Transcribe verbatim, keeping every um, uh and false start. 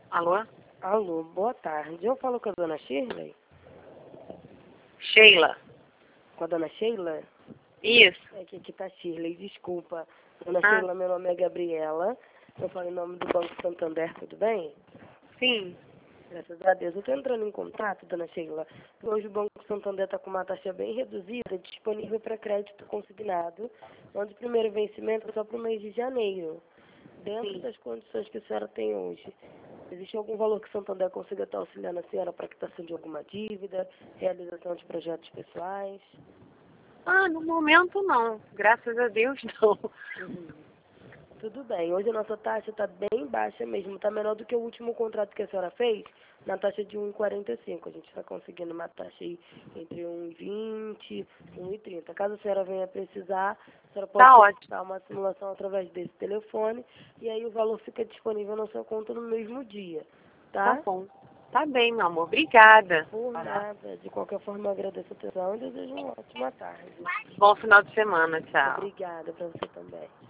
Alô? Alô, boa tarde. Eu falo com a dona Shirley? Sheila. Com a dona Sheila? Isso. É que aqui tá Shirley, desculpa. Dona Ah, Sheila, meu nome é Gabriela. Eu falo em nome do Banco Santander, tudo bem? sim. Graças a Deus. Eu tô entrando em contato, dona Sheila. Hoje o Banco Santander está com uma taxa bem reduzida, disponível para crédito consignado, onde o primeiro vencimento é só para o mês de janeiro. Dentro Sim. das condições que a senhora tem hoje, existe algum valor que o Santander consiga estar auxiliando a senhora para quitação de alguma dívida, realização de projetos pessoais? Ah, no momento não. Graças a Deus não. Uhum. Tudo bem. Hoje a nossa taxa está bem baixa mesmo, está menor do que o último contrato que a senhora fez, na taxa de um vírgula quarenta e cinco. A gente está conseguindo uma taxa aí entre um vírgula vinte e um vírgula trinta. Caso a senhora venha precisar, a senhora pode Tá ótimo. solicitar uma simulação através desse telefone e aí o valor fica disponível na sua conta no mesmo dia, Tá tá? bom. Tá bem, meu amor. Obrigada. Por nada. De qualquer forma, eu agradeço a atenção e desejo uma ótima tarde. Bom final de semana. Tchau. Obrigada para você também.